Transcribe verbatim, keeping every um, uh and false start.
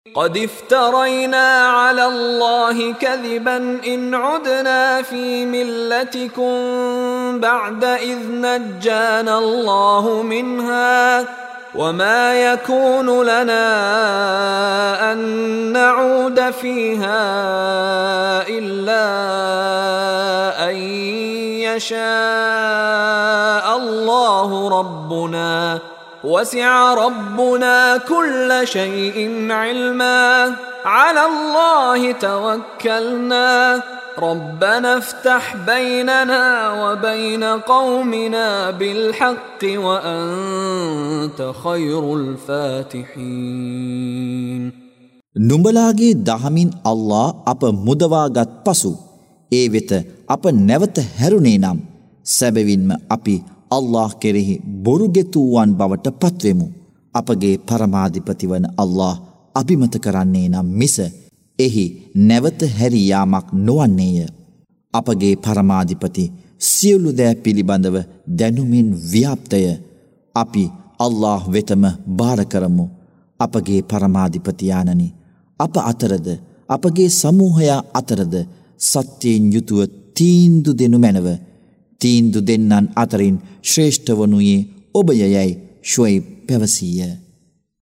قد افترينا على الله كذبا إن عدنا في ملتكم بعد إذ نجانا الله منها وما يكون لنا أن نعود فيها إلا أن يشاء الله ربنا وسع ربنا كل شيء علما على الله توكلنا ربنا افتح بيننا وبين قومنا بالحق وأنت خير الفاتحين. නුඹලාගේ දහමින් අල්ලා අප මුදවාගත් පසු ඒ වෙත අප නැවත හැරුණේ නම් සැබවින්ම අපි අල්ලාහ් කෙරෙහි බොරුගෙතුවන් බවට පත්වෙමු. අපගේ පරමාධිපති වන අල්ලාහ් අභිමත කරන්නේ නම් මිස එහි නැවත හැරී යාමක් නොවන්නේය. අපගේ පරමාධිපති සියලු දෑ පිළිබඳව දැනුමින් ව්‍යාප්තය. අපි අල්ලාහ් වෙතම බාර කරමු. අපගේ පරමාධිපති ආනනි, අප අතරද අපගේ සමූහයා අතරද සත්‍යයෙන් යුතුව තීන්දු දෙනු මැනව. තීන්දු දෙන්නන් අතරින් ශ්‍රේෂ්ඨ වනුයේ ඔබය යැයි ශුයිබ් පැවසීය.